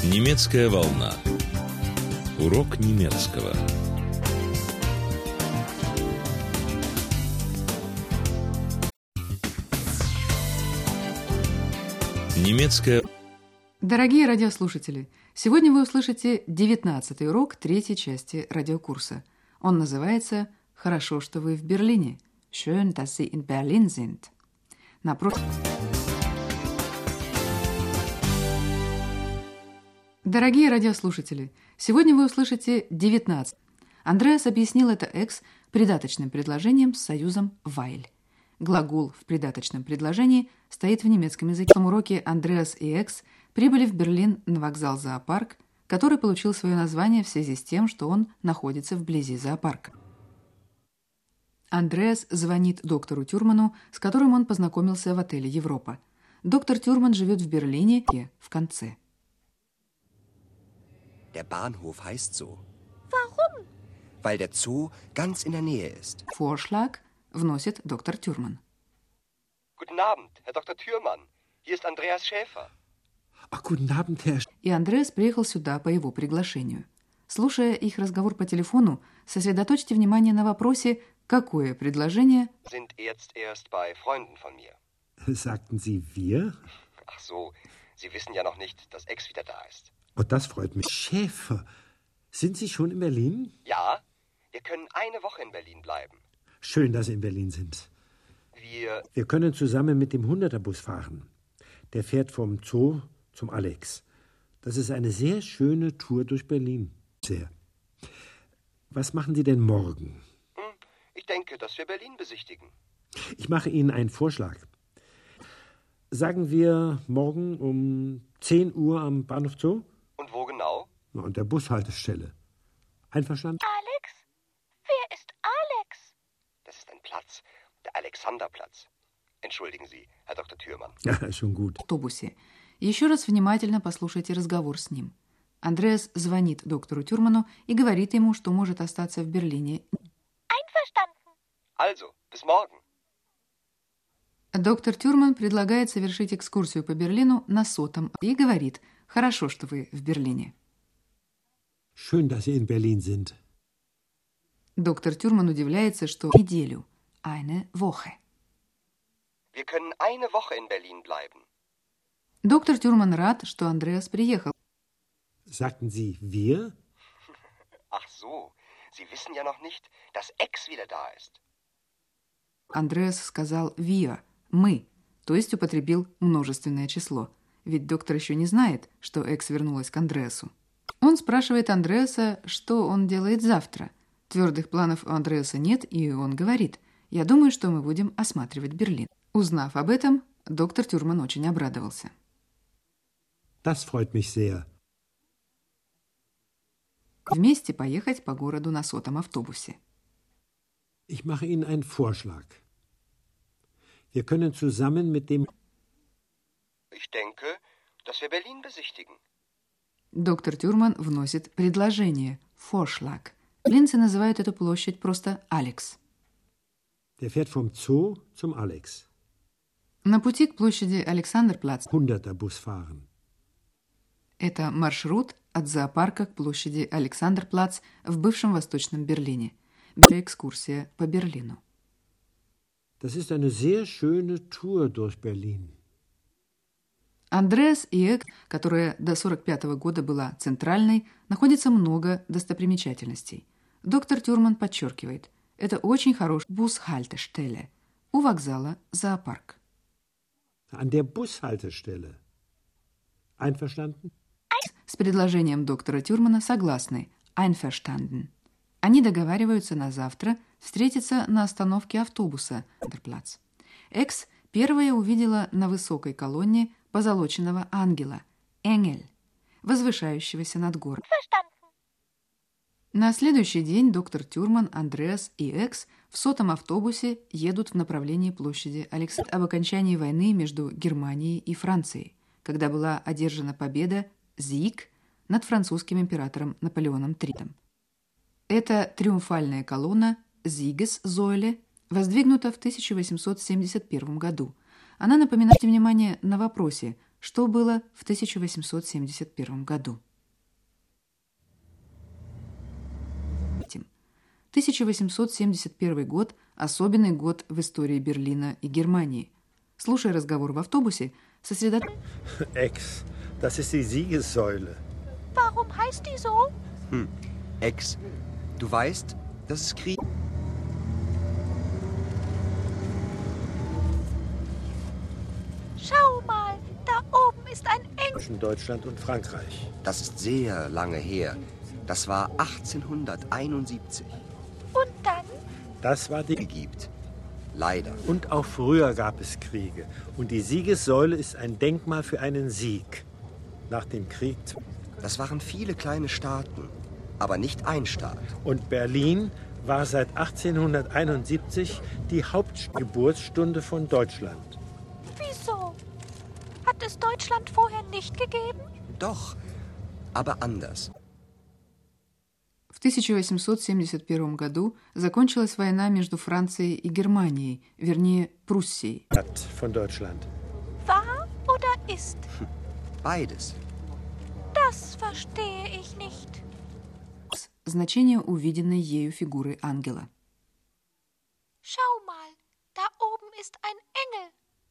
Немецкая волна. Урок немецкого. Немецкая. Дорогие радиослушатели, сегодня вы услышите 19-й урок третьей части радиокурса. Он называется «Хорошо, что вы в Берлине». Schön, dass Sie in Berlin sind. Дорогие радиослушатели, сегодня вы услышите 19. Андреас объяснил это «экс» придаточным предложением с союзом «weil». Глагол в придаточном предложении стоит в немецком языке. В этом уроке Андреас и «экс» прибыли в Берлин на вокзал «Зоопарк», который получил свое название в связи с тем, что он находится вблизи зоопарка. Андреас звонит доктору Тюрману, с которым он познакомился в отеле «Европа». Доктор Тюрман живет в Берлине, в конце. Der Bahnhof heißt so. Warum? Weil der Zoo ganz in der Nähe ist. Vorschlag вносит доктор Тюрман. Guten Abend, Herr Dr. Thürmann. Hier ist Andreas Schäfer. Guten Abend, Herr. И Андреас приехал сюда по его приглашению. Слушая их разговор по телефону, сосредоточьте внимание на вопросе, какое предложение Sind jetzt erst bei Freunden von mir. Sagten Sie wir? Ach so, Sie wissen ja noch nicht, dass Ex wieder da ist. Oh, das freut mich. Schäfer, sind Sie schon in Berlin? Ja, wir können eine Woche in Berlin bleiben. Schön, dass Sie in Berlin sind. Wir können zusammen mit dem 100er-Bus fahren. Der fährt vom Zoo zum Alex. Das ist eine sehr schöne Tour durch Berlin. Sehr. Was machen Sie denn morgen? Ich denke, dass wir Berlin besichtigen. Ich mache Ihnen einen Vorschlag. Sagen wir morgen um 10 Uhr am Bahnhof Zoo? Und wo genau? Na, an der Bushaltestelle. Einverstanden? Alex? Wer ist Alex? Das ist ein Platz, der Alexanderplatz. Entschuldigen Sie, Herr Dr. Thürmann. Ja, schon gut. в автобусе. Еще раз внимательно послушайте разговор с ним. Андреас звонит доктору Тюрману и говорит ему, что может остаться в Берлине. Einverstanden. Also, bis morgen. Доктор Тюрман предлагает совершить экскурсию по Берлину на сотом и говорит «Хорошо, что вы в Берлине». Schön, dass Sie in Berlin sind. Доктор Тюрман удивляется, что неделю, eine Woche. Wir können eine Woche in Berlin bleiben. Доктор Тюрман рад, что Андреас приехал. Sagten Sie wir? Ach so, Sie wissen ja noch nicht, dass Ex wieder da ist. Андреас сказал «wir», «мы», то есть употребил множественное число. Ведь доктор еще не знает, что Экс вернулась к Андреасу. Он спрашивает Андреаса, что он делает завтра. Твердых планов у Андреаса нет, и он говорит «Я думаю, что мы будем осматривать Берлин». Узнав об этом, доктор Тюрман очень обрадовался. Das freut mich sehr. Вместе поехать по городу на сотом автобусе. Ich mache Ihnen einen Vorschlag. Wir können zusammen mit dem... Ich denke, dass wir Berlin besichtigen. Доктор Тюрман вносит предложение «Vorschlag». Берлинцы называют эту площадь просто «Алекс». Der fährt vom Zoo zum Alex. На пути к площади Александрплац 100er-Bus fahren. это маршрут от зоопарка к площади Александрплац в бывшем Восточном Берлине. Экскурсия по Берлину. Das ist eine sehr schöne Tour durch Berlin. Андреас и Экс, которая до 1945 года была центральной, находится много достопримечательностей. Доктор Тюрман подчеркивает, это очень хороший Bushaltestelle у вокзала «Зоопарк». An der Bushaltestelle. Einverstanden? С предложением доктора Тюрмана согласны. Einverstanden. Они договариваются на завтра встретиться на остановке автобуса Александрплац. Экс первая увидела на высокой колонне позолоченного ангела, Engel, возвышающегося над городом. На следующий день доктор Тюрман, Андреас и Экс в сотом автобусе едут в направлении площади Александра об окончании войны между Германией и Францией, когда была одержана победа Sieg над французским императором Наполеоном III. Эта триумфальная колонна Siegessäule воздвигнута в 1871 году. Она напоминает внимание на вопросе что было в 1871 году. 1871 год – особенный год в истории Берлина и Германии. Слушая разговор в автобусе, Ex, das ist die Siegessäule. Warum heißt die so? Ex, du weißt, dass es Krieg... Schau mal, da oben ist ein Engel. Zwischen Deutschland und Frankreich. Das ist sehr lange her. Das war 1871. Und dann? Das war die... Gibt. Leider. Und auch früher gab es Kriege. Und die Siegessäule ist ein Denkmal für einen Sieg. Nach dem Krieg... Das waren viele kleine Staaten, aber nicht ein Staat. Und Berlin war seit 1871 die Hauptgeburtsstunde von Deutschland. Wieso? Hat es Deutschland vorher nicht gegeben? Doch, aber anders. В 1871 году закончилась война между Францией и Германией, вернее, Пруссией. Von Deutschland. War oder ist? Beides. Das verstehe ich nicht. Значение увиденной ею фигуры ангела. Schau mal, da oben ist ein Engel.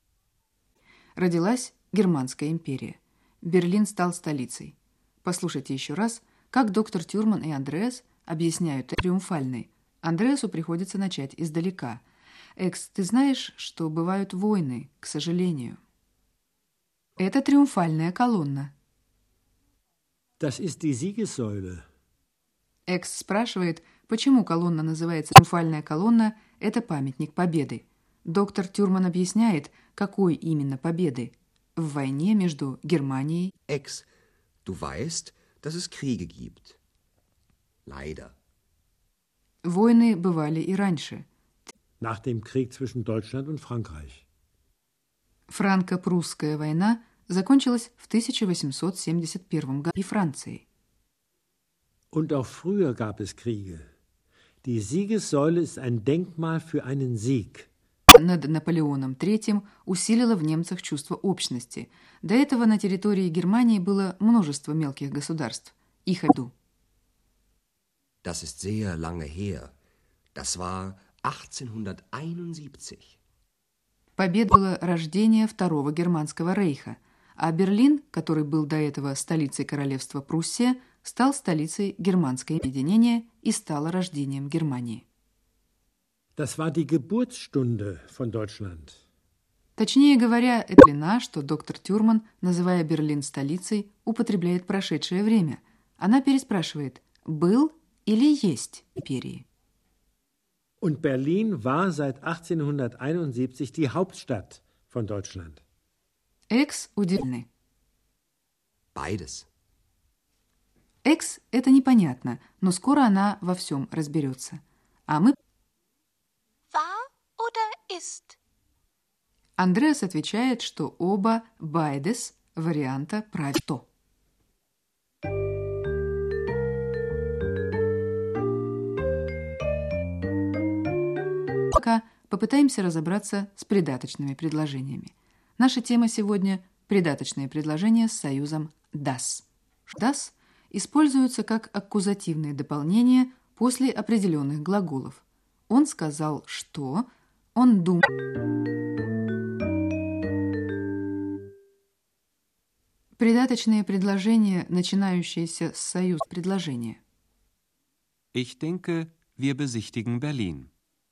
Родилась Германская империя. Берлин стал столицей. Послушайте еще раз, как доктор Тюрман и Андреас объясняют триумфальный. Андреасу приходится начать издалека. «Экс, ты знаешь, что бывают войны, к сожалению». Это триумфальная колонна. Das ist die Siegessäule. Экс спрашивает, почему колонна называется «Триумфальная колонна» – это памятник победы. Доктор Тюрман объясняет, какой именно победы. В войне между Германией... Ex, du weißt, dass es Kriege gibt. Leider. Войны бывали и раньше. Nach dem Krieg zwischen Deutschland und Frankreich. Франко-прусская война закончилась в 1871 году и Францией. Und auch früher gab es Kriege. Die Siegessäule ist ein Denkmal für einen Sieg. Над Наполеоном III усилило в немцах чувство общности. До этого на территории Германии было множество мелких государств. Их иду. Das ist sehr lange her. Das war 1871. Победа было рождение Второго Германского рейха, а Берлин, который был до этого столицей королевства Пруссия, стал столицей германского объединения и стало рождением Германии. Das war die Geburtsstunde von Deutschland. Точнее говоря, это длина, что доктор Тюрман, называя Берлин столицей, употребляет прошедшее время. Она переспрашивает, был или есть империи. Und Berlin war seit 1871 die Hauptstadt von Deutschland. Экс удивлены. Beides. Экс – это непонятно, но скоро она во всем разберется. А мы... War oder ist? Андреас отвечает, что оба «beides» варианта правильно. Пока попытаемся разобраться с придаточными предложениями. Наша тема сегодня – придаточные предложения с союзом «das». «Das» используются как аккузативные дополнения после определенных глаголов. Он сказал, что, он думал. Придаточные предложения, начинающиеся с союз предложения. Ich denke, wir besichtigen Berlin.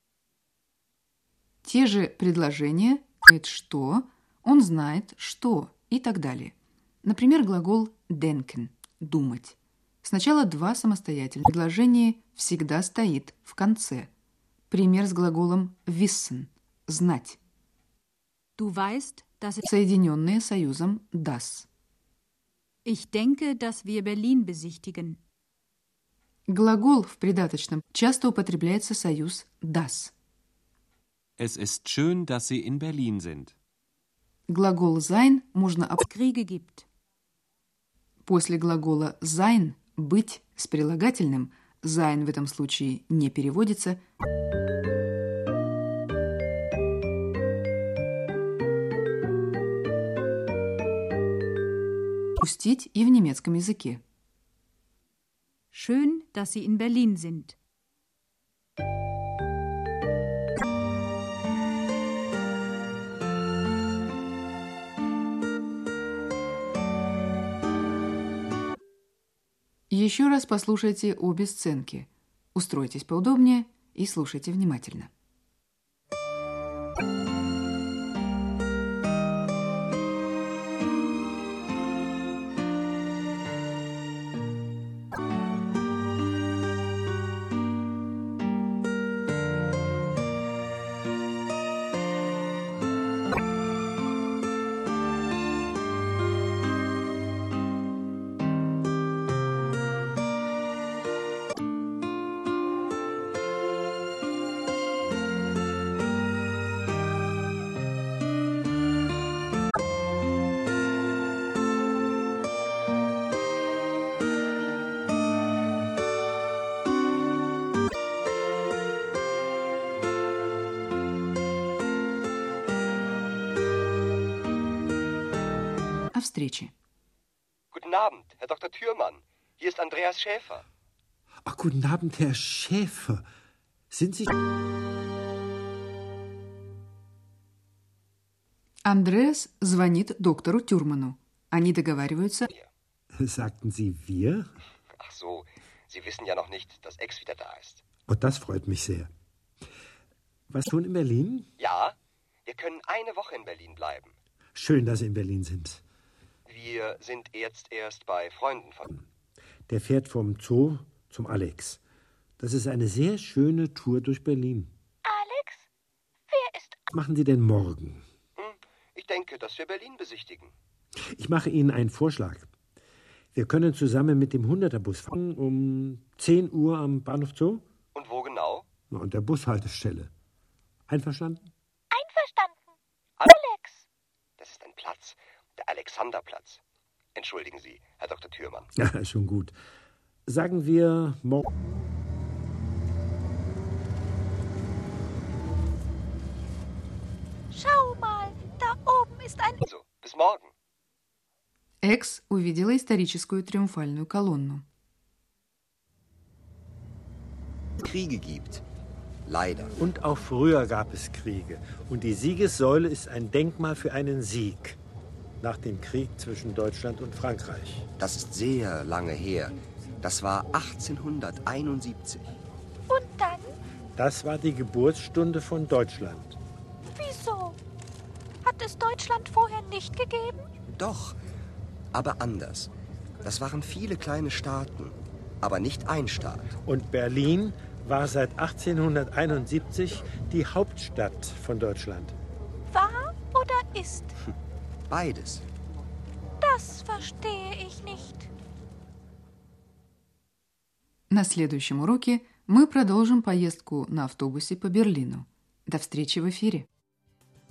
Те же предложения, что, он знает, что и так далее. Например, глагол denken – думать. Сначала два самостоятельных предложения всегда стоит в конце. Пример с глаголом wissen – знать. Du weißt, dass ich... Соединенные союзом das. Ich denke, dass wir Berlin besichtigen. Глагол в придаточном часто употребляется союз das. Es ist schön, dass Sie in Berlin sind. Глагол sein можно Kriege gibt. После глагола sein – быть с прилагательным, sein в этом случае не переводится. Пустить и в немецком языке. Schön, dass Sie in Berlin sind. Еще раз послушайте обе сценки. Устройтесь поудобнее и слушайте внимательно. О встрече. Guten Abend, Herr Dr. Thürmann. Hier ist Andreas Schäfer. Ach, guten Abend, Herr Schäfer. Sind Sie... Андреас звонит доктору Тюрману. Они договариваются... Sagten Sie wir? Ach so, Sie wissen ja noch nicht, dass Ex wieder da ist. Oh, das freut mich sehr. Was tun in Berlin? Ja, wir können eine Woche in Berlin bleiben. Schön, dass Sie in Berlin sind. Wir sind jetzt erst bei Freunden von... Der fährt vom Zoo zum Alex. Das ist eine sehr schöne Tour durch Berlin. Alex? Wer ist... Was machen Sie denn morgen? Ich denke, dass wir Berlin besichtigen. Ich mache Ihnen einen Vorschlag. Wir können zusammen mit dem 100er-Bus fahren um 10 Uhr am Bahnhof Zoo. Und wo genau? Na, an der Bushaltestelle. Einverstanden? Einverstanden. Alex. Das ist ein Platz, der Alexanderplatz. Entschuldigen Sie, Herr Dr. Thürmann. Ja, schon gut. Sagen wir morgen. Schau mal, da oben ist ein... Also, bis morgen. Экс увидела историческую триумфальную колонну. Kriege gibt. Leider. Und auch früher gab es Kriege. Und die Siegessäule ist ein Denkmal für einen Sieg. Nach dem Krieg zwischen Deutschland und Frankreich. Das ist sehr lange her. Das war 1871. Und dann? Das war die Geburtsstunde von Deutschland. Wieso? Hat es Deutschland vorher nicht gegeben? Doch, aber anders. Das waren viele kleine Staaten, aber nicht ein Staat. Und Berlin war seit 1871 die Hauptstadt von Deutschland. War oder ist? Beides. Das verstehe ich nicht. На следующем уроке мы продолжим поездку на автобусе по Берлину. До встречи в эфире.